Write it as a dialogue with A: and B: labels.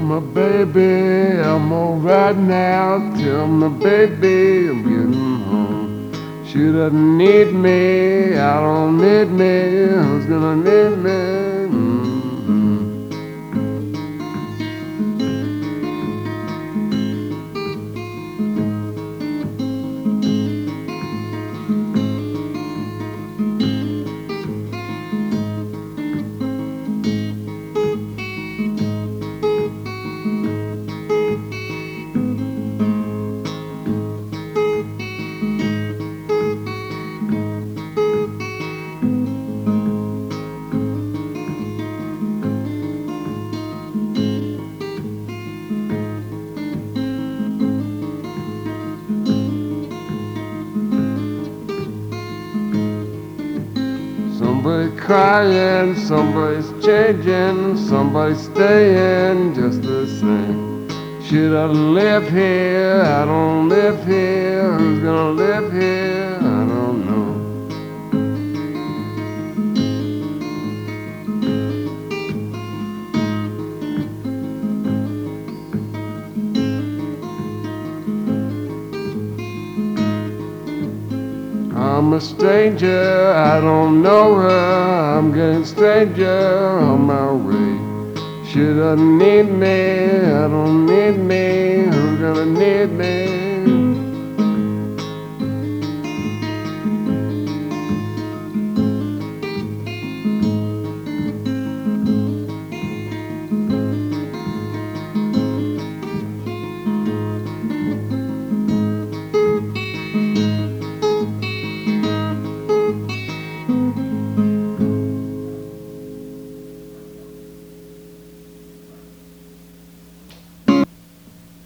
A: me, baby, I'm alright now. Tell me, baby, I'm getting home. She doesn't need me, I don't need me. Who's gonna need me? Somebody crying, somebody's changing, somebody's staying just the same. She doesn't live here, I don't live here. Who's gonna live here? I don't know. I'm a stranger, I don't know her. I'm getting stranger on my way. She doesn't need me, I don't need me. Who's gonna need me?